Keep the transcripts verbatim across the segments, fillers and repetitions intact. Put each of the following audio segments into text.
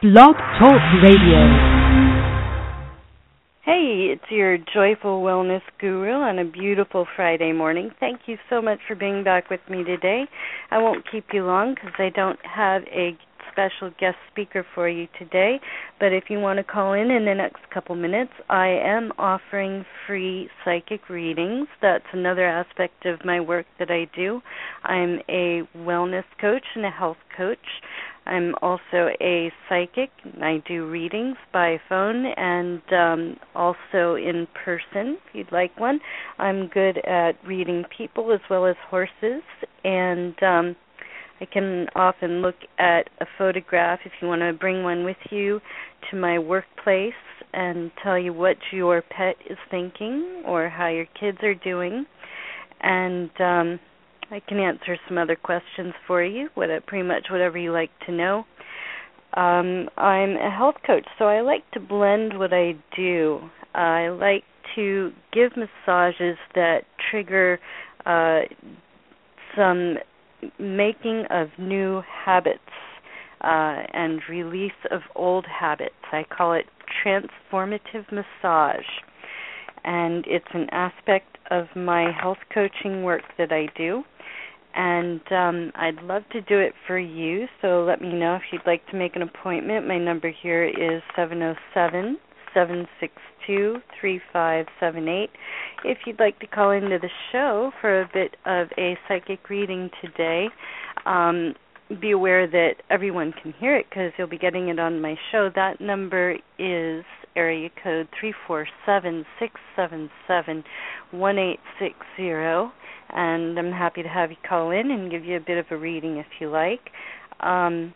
Blog Talk Radio. Hey, it's your Joyful Wellness Guru on a beautiful Friday morning. Thank you so much for being back with me today. I won't keep you long because I don't have a special guest speaker for you today, but if you want to call in in the next couple minutes, I am offering free psychic readings. That's another aspect of my work that I do. I'm a wellness coach and a health coach. I'm also a psychic. I do readings by phone and um, also in person, if you'd like one. I'm good at reading people as well as horses, and um, I can often look at a photograph if you want to bring one with you to my workplace and tell you what your pet is thinking or how your kids are doing. And um, I can answer some other questions for you, what, pretty much whatever you like to know. Um, I'm a health coach, so I like to blend what I do. Uh, I like to give massages that trigger uh, some making of new habits uh, and release of old habits. I call it transformative massage. And it's an aspect of my health coaching work that I do. And um, I'd love to do it for you, so let me know if you'd like to make an appointment. My number here is seven oh seven, seven six two, three five seven eight. If you'd like to call into the show for a bit of a psychic reading today, um, be aware that everyone can hear it because you'll be getting it on my show. That number is area code three four seven, six seven seven, one eight six zero, and I'm happy to have you call in and give you a bit of a reading if you like. Um,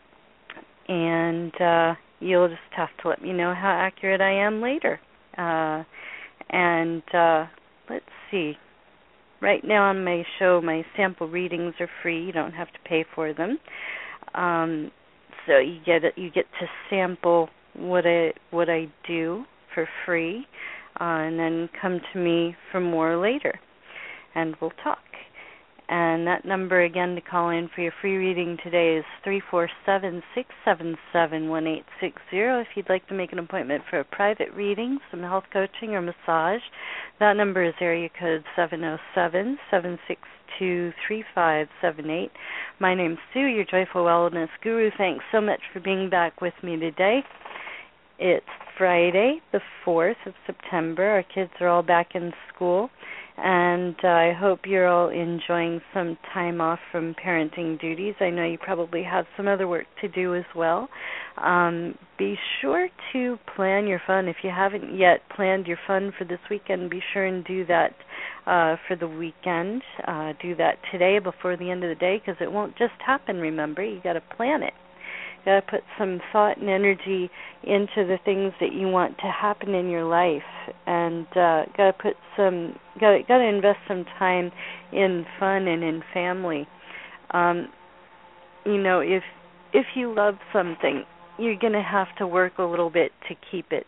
and uh, you'll just have to let me know how accurate I am later. Uh, and uh, let's see. Right now on my show, my sample readings are free. You don't have to pay for them. Um, so you get you get to sample what I what I do for free, uh, and then come to me for more later, and we'll talk. And that number again to call in for your free reading today is three four seven, six seven seven, one eight six zero. If you'd like to make an appointment for a private reading, some health coaching or massage, that number is area code seven oh seven, seven six two, three five seven eight. My name's Sue, your Joyful Wellness Guru. Thanks so much for being back with me today. It's Friday, the fourth of September. Our kids are all back in school, and uh, I hope you're all enjoying some time off from parenting duties. I know you probably have some other work to do as well. Um, be sure to plan your fun. If you haven't yet planned your fun for this weekend, be sure and do that uh, for the weekend. Uh, do that today before the end of the day, because it won't just happen, remember. You got to plan it. You got to put some thought and energy into the things that you want to happen in your life, and uh, got to put some, got got to invest some time in fun and in family. Um, you know, if if you love something, you're going to have to work a little bit to keep it,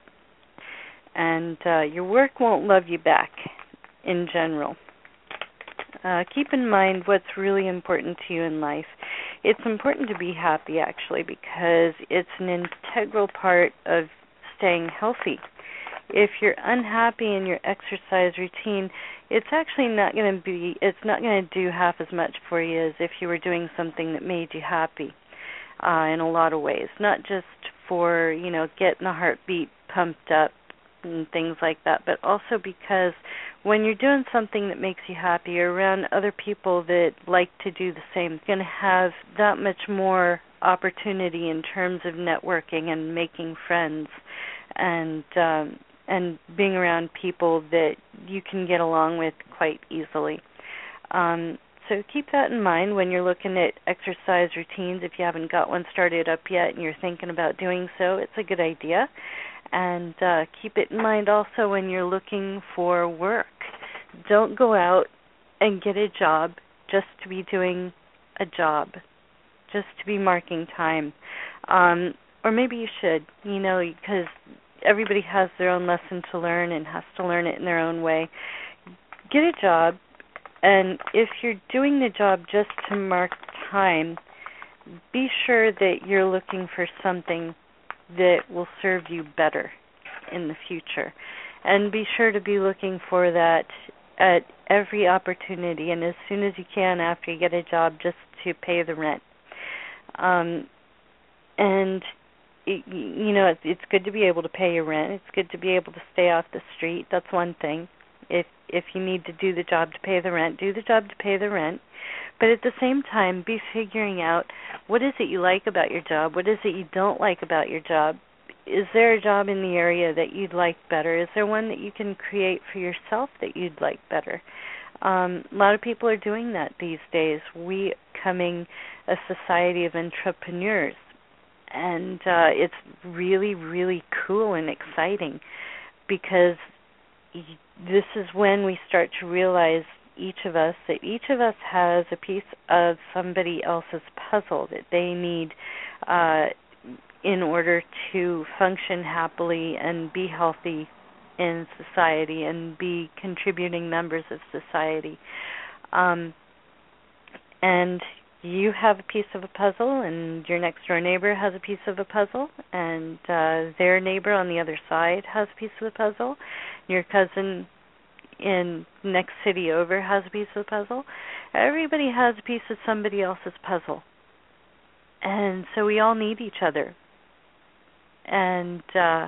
and uh, your work won't love you back. In general, uh, keep in mind what's really important to you in life. It's important to be happy, actually, because it's an integral part of staying healthy. If you're unhappy in your exercise routine, it's actually not going to be, it's not going to do half as much for you as if you were doing something that made you happy uh, in a lot of ways, not just for, you know, getting the heartbeat pumped up and things like that, but also because when you're doing something that makes you happy, you're around other people that like to do the same, you're going to have that much more opportunity in terms of networking and making friends and um, and being around people that you can get along with quite easily. Um, so keep that in mind when you're looking at exercise routines. If you haven't got one started up yet and you're thinking about doing so, it's a good idea. And uh, keep it in mind also when you're looking for work. Don't go out and get a job just to be doing a job, just to be marking time. Um, or maybe you should, you know, because everybody has their own lesson to learn and has to learn it in their own way. Get a job, and if you're doing the job just to mark time, be sure that you're looking for something that will serve you better in the future. And be sure to be looking for that at every opportunity, and as soon as you can after you get a job, just to pay the rent. Um, and, it, you know, it's, it's good to be able to pay your rent. It's good to be able to stay off the street. That's one thing. If if you need to do the job to pay the rent, do the job to pay the rent. But at the same time, be figuring out what is it you like about your job, what is it you don't like about your job. Is there a job in the area that you'd like better? Is there one that you can create for yourself that you'd like better? Um, a lot of people are doing that these days. We coming a society of entrepreneurs, and uh, it's really, really cool and exciting because this is when we start to realize, each of us, that each of us has a piece of somebody else's puzzle that they need uh, in order to function happily and be healthy in society and be contributing members of society. Um, and you have a piece of a puzzle, and your next door neighbor has a piece of a puzzle, and uh, their neighbor on the other side has a piece of the puzzle. Your cousin in next city over has a piece of the puzzle. Everybody has a piece of somebody else's puzzle. And so we all need each other. And uh,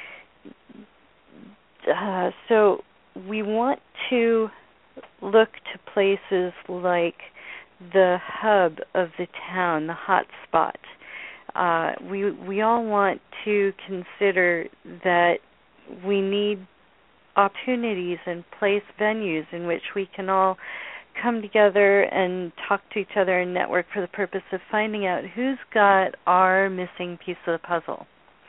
uh, so we want to look to places like the hub of the town, the hot spot. Uh, we we all want to consider that we need opportunities and place venues in which we can all come together and talk to each other and network for the purpose of finding out who's got our missing piece of the puzzle.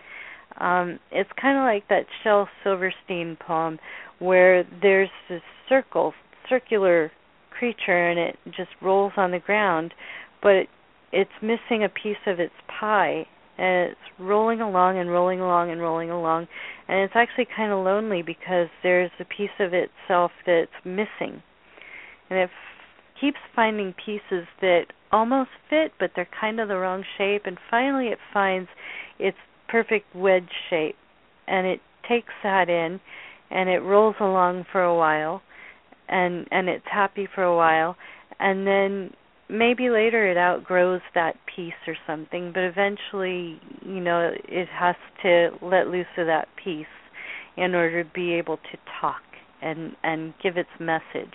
Um, it's kind of like that Shel Silverstein poem where there's this circle, circular creature, and it just rolls on the ground, but it, it's missing a piece of its pie, and it's rolling along and rolling along and rolling along, and it's actually kind of lonely because there's a piece of itself that's missing, and it f- keeps finding pieces that almost fit, but they're kind of the wrong shape, and finally it finds its perfect wedge shape, and it takes that in, and it rolls along for a while, and and it's happy for a while, and then maybe later it outgrows that piece or something, but eventually, you know, it has to let loose of that piece in order to be able to talk and, and give its message.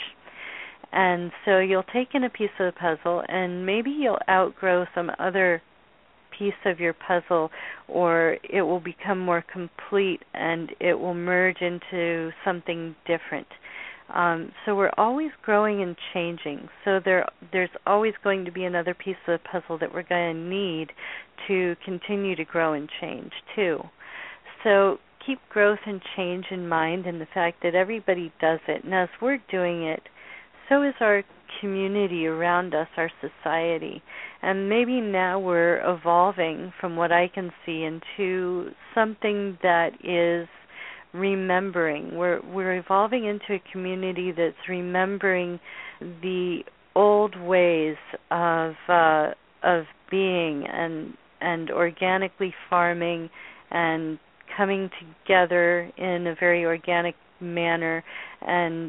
And so you'll take in a piece of the puzzle, and maybe you'll outgrow some other piece of your puzzle, or it will become more complete and it will merge into something different. Um, so we're always growing and changing. So there, there's always going to be another piece of the puzzle that we're going to need to continue to grow and change too. So keep growth and change in mind, and the fact that everybody does it. And as we're doing it, so is our community around us, our society. And maybe now we're evolving, from what I can see, into something that is remembering. We're we're evolving into a community that's remembering the old ways of uh, of being and and organically farming and coming together in a very organic manner and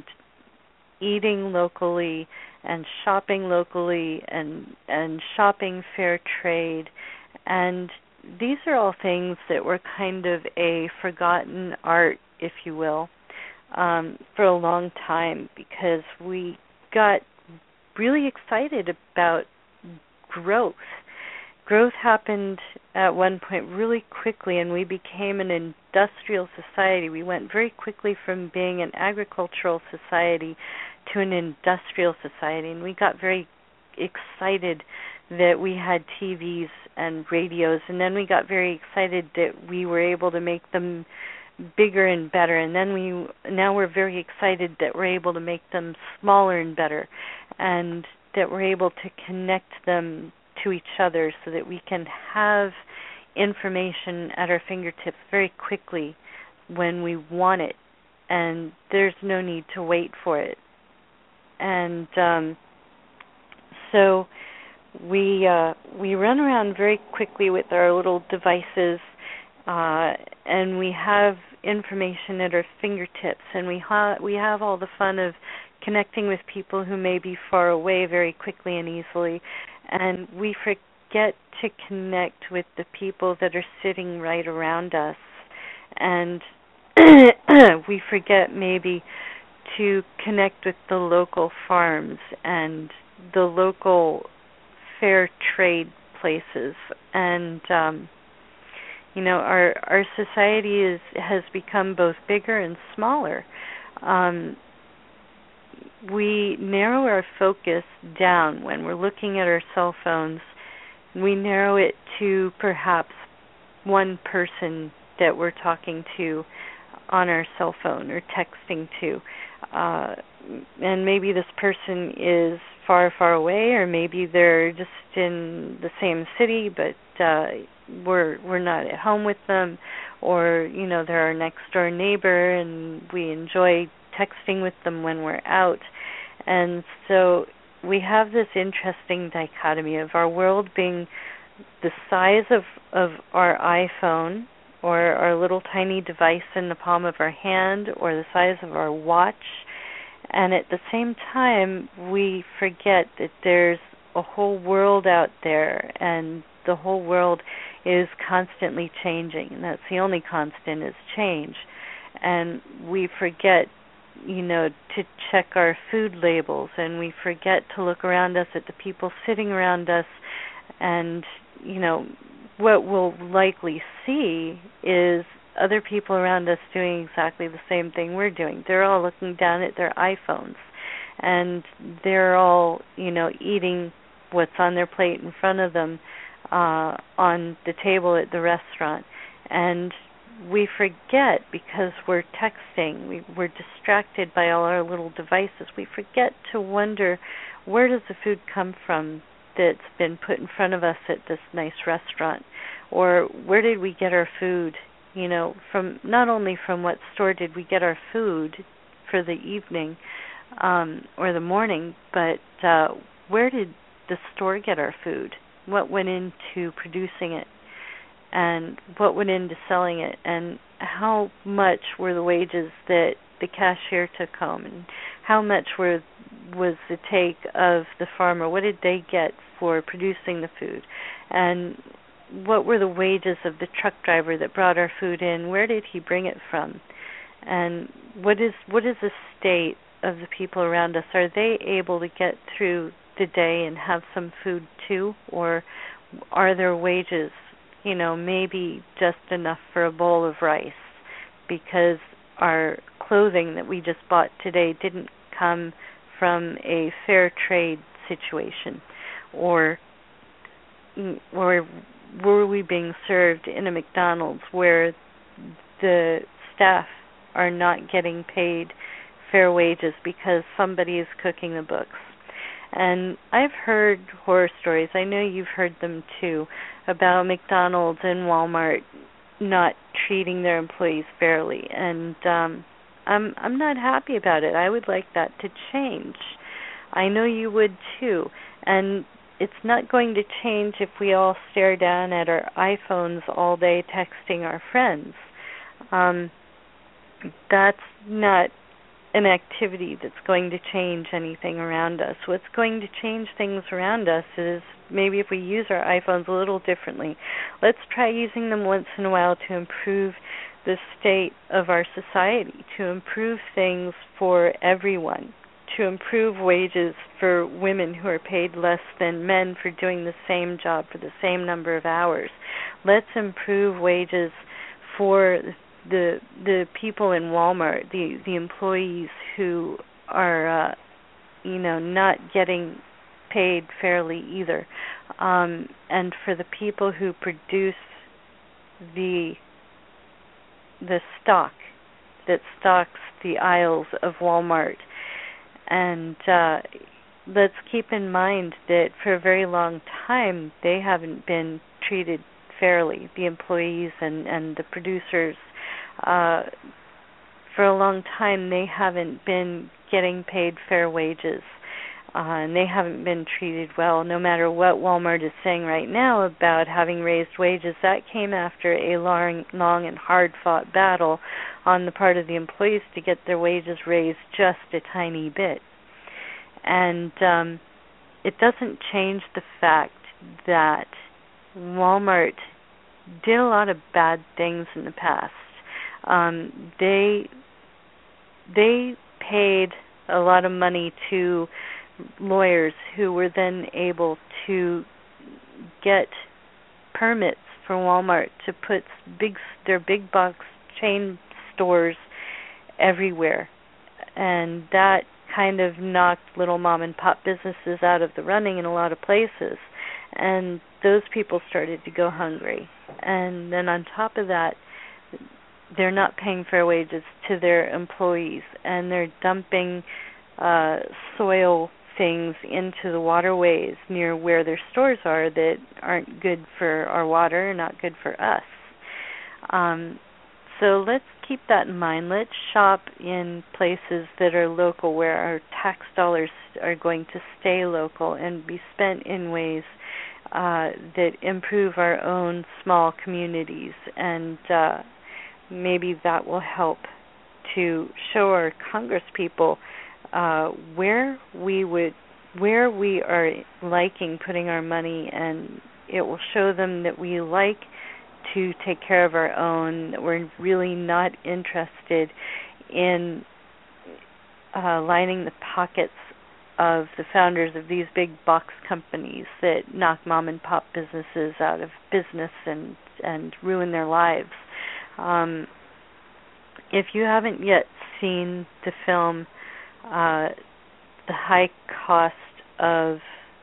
eating locally and shopping locally and and shopping fair trade. And these are all things that were kind of a forgotten art, if you will, um, for a long time, because we got really excited about growth. Growth happened at one point really quickly, and we became an industrial society. We went very quickly from being an agricultural society to an industrial society, and we got very excited that we had T Vs and radios, and then we got very excited that we were able to make them bigger and better, and then we now we're very excited that we're able to make them smaller and better, and that we're able to connect them to each other so that we can have information at our fingertips very quickly when we want it, and there's no need to wait for it. And um, so we uh, we run around very quickly with our little devices, uh, and we have information at our fingertips, and we ha- we have all the fun of connecting with people who may be far away very quickly and easily, and we forget to connect with the people that are sitting right around us, and we forget maybe to connect with the local farms and the local fair trade places. And um, you know, our our society is has become both bigger and smaller. Um, we narrow our focus down when we're looking at our cell phones. We narrow it to perhaps one person that we're talking to on our cell phone or texting to. Uh, and maybe this person is far, far away, or maybe they're just in the same city, but uh, we're we're not at home with them, or you know they're our next door neighbor, and we enjoy texting with them when we're out. And so we have this interesting dichotomy of our world being the size of of our iPhone or our little tiny device in the palm of our hand, or the size of our watch. And at the same time, we forget that there's a whole world out there, and the whole world is constantly changing, and that's the only constant is change. And we forget, you know, to check our food labels, and we forget to look around us at the people sitting around us, and, you know, what we'll likely see is other people around us doing exactly the same thing we're doing. They're all looking down at their iPhones, and they're all, you know, eating what's on their plate in front of them uh, on the table at the restaurant. And we forget, because we're texting, we, we're distracted by all our little devices, we forget to wonder, where does the food come from that's been put in front of us at this nice restaurant? Or where did we get our food? You know, from not only from what store did we get our food for the evening um, or the morning, but uh, where did the store get our food? What went into producing it? And what went into selling it? And how much were the wages that the cashier took home? And how much were was the take of the farmer? What did they get for producing the food? And what were the wages of the truck driver that brought our food in? Where did he bring it from? And what is what is the state of the people around us? Are they able to get through the day and have some food too? Or are their wages, you know, maybe just enough for a bowl of rice, because our clothing that we just bought today didn't come from a fair trade situation? Or or were we being served in a McDonald's where the staff are not getting paid fair wages because somebody is cooking the books? And I've heard horror stories, I know you've heard them too, about McDonald's and Walmart not treating their employees fairly. And um, I'm I'm not happy about it. I would like that to change. I know you would too. And it's not going to change if we all stare down at our iPhones all day texting our friends. Um, that's not an activity that's going to change anything around us. What's going to change things around us is maybe if we use our iPhones a little differently. Let's try using them once in a while to improve the state of our society, to improve things for everyone, to improve wages for women who are paid less than men for doing the same job for the same number of hours. Let's improve wages for the the people in Walmart, the the employees who are, uh, you know, not getting paid fairly either, um, and for the people who produce the the stock that stocks the aisles of Walmart. And uh, let's keep in mind that for a very long time they haven't been treated fairly, the employees and, and the producers. Uh, for a long time they haven't been getting paid fair wages. Uh, and they haven't been treated well, no matter what Walmart is saying right now about having raised wages. That came after a long, long and hard-fought battle on the part of the employees to get their wages raised just a tiny bit. And um, it doesn't change the fact that Walmart did a lot of bad things in the past. Um, they they paid a lot of money to lawyers who were then able to get permits for Walmart to put big their big box chain stores everywhere, and that kind of knocked little mom and pop businesses out of the running in a lot of places, and those people started to go hungry. And then on top of that, they're not paying fair wages to their employees, and they're dumping uh, soil things into the waterways near where their stores are that aren't good for our water, not good for us. Um, so let's keep that in mind. Let's shop in places that are local, where our tax dollars are going to stay local and be spent in ways uh, that improve our own small communities. And uh, maybe that will help to show our Congress people Uh, where we would, where we are liking putting our money, and it will show them that we like to take care of our own, that we're really not interested in uh, lining the pockets of the founders of these big box companies that knock mom and pop businesses out of business and and ruin their lives. Um, if you haven't yet seen the film Uh, the high cost of,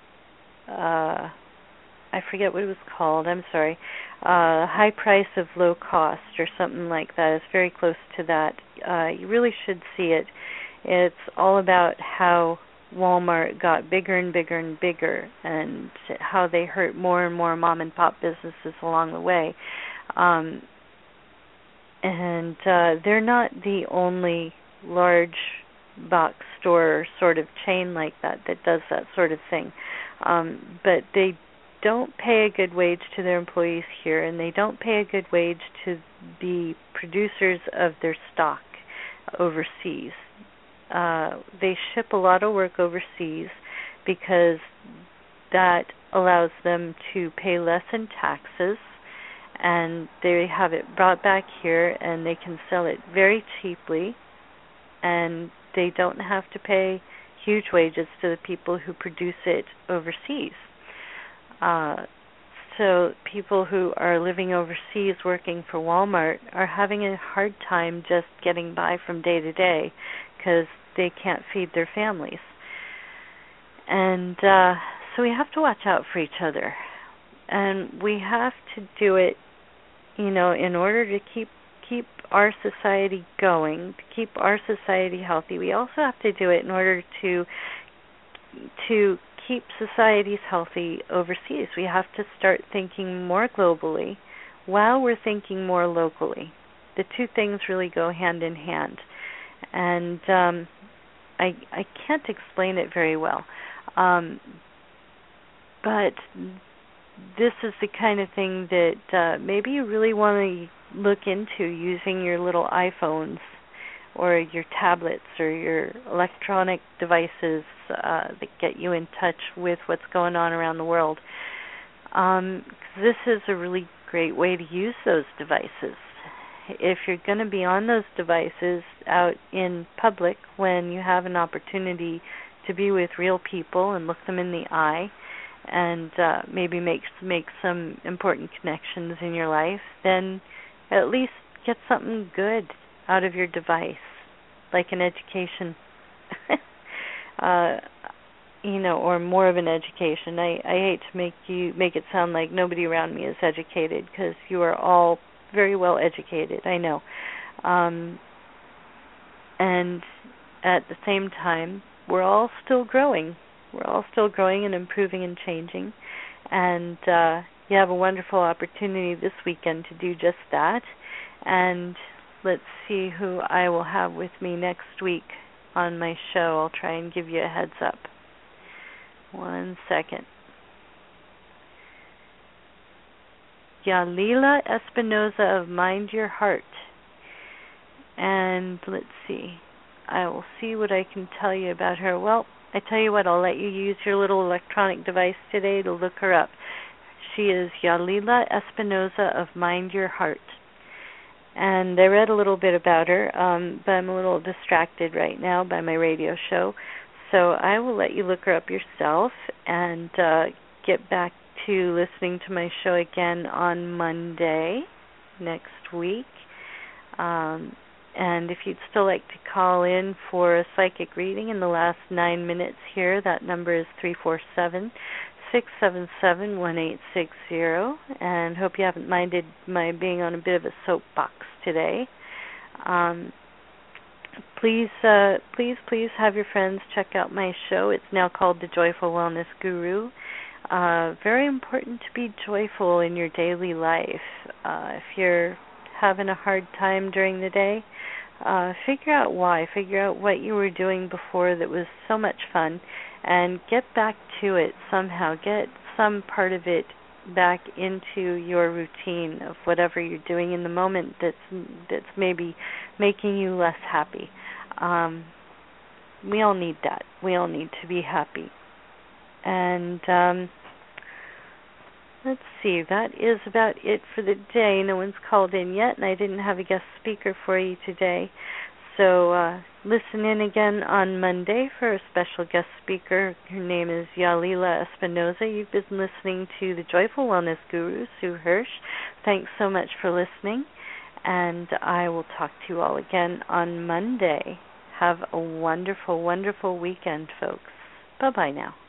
uh, I forget what it was called, I'm sorry, uh, high price of low cost or something like that. It's very close to that. Uh, you really should see it. It's all about how Walmart got bigger and bigger and bigger, and how they hurt more and more mom and pop businesses along the way. Um, and uh, they're not the only large box store sort of chain like that that does that sort of thing. Um, but they don't pay a good wage to their employees here, and they don't pay a good wage to the producers of their stock overseas. Uh, they ship a lot of work overseas because that allows them to pay less in taxes, and they have it brought back here, and they can sell it very cheaply, and they don't have to pay huge wages to the people who produce it overseas. Uh, so people who are living overseas working for Walmart are having a hard time just getting by from day to day because they can't feed their families. And uh, so we have to watch out for each other. And we have to do it, you know, in order to keep keep our society going, to keep our society healthy. We also have to do it in order to to keep societies healthy overseas. We have to start thinking more globally while we're thinking more locally. The two things really go hand in hand. And um, I I can't explain it very well. Um, but this is the kind of thing that uh, maybe you really want to look into, using your little iPhones or your tablets or your electronic devices uh, that get you in touch with what's going on around the world. Um, this is a really great way to use those devices. If you're going to be on those devices out in public when you have an opportunity to be with real people and look them in the eye, and uh, maybe make make some important connections in your life, then at least get something good out of your device, like an education, uh, you know, or more of an education. I, I hate to make you make it sound like nobody around me is educated, because you are all very well educated, I know. Um, and at the same time, we're all still growing. We're all still growing and improving and changing. And uh, you have a wonderful opportunity this weekend to do just that. And let's see who I will have with me next week on my show. I'll try and give you a heads up. One second. Yalila Espinoza of Mind Your Heart. And let's see. I will see what I can tell you about her. Well, I tell you what, I'll let you use your little electronic device today to look her up. She is Yalila Espinoza of Mind Your Heart. And I read a little bit about her, um, but I'm a little distracted right now by my radio show. So I will let you look her up yourself and uh, get back to listening to my show again on Monday next week. Um, and if you'd still like to call in for a psychic reading in the last nine minutes here, that number is three four seven, six seven seven, one eight six zero. And hope you haven't minded my being on a bit of a soapbox today. Um, please, uh, please, please have your friends check out my show. It's now called The Joyful Wellness Guru. Uh, very important to be joyful in your daily life. Uh, if you're having a hard time during the day, uh, figure out why. Figure out what you were doing before that was so much fun, and get back to it somehow. Get some part of it back into your routine of whatever you're doing in the moment that's that's maybe making you less happy. Um, we all need that. We all need to be happy. And um, let's see, that is about it for the day. No one's called in yet, and I didn't have a guest speaker for you today. So uh, listen in again on Monday for a special guest speaker. Her name is Yalila Espinoza. You've been listening to the Joyful Wellness Guru, Sue Hirsch. Thanks so much for listening, and I will talk to you all again on Monday. Have a wonderful, wonderful weekend, folks. Bye-bye now.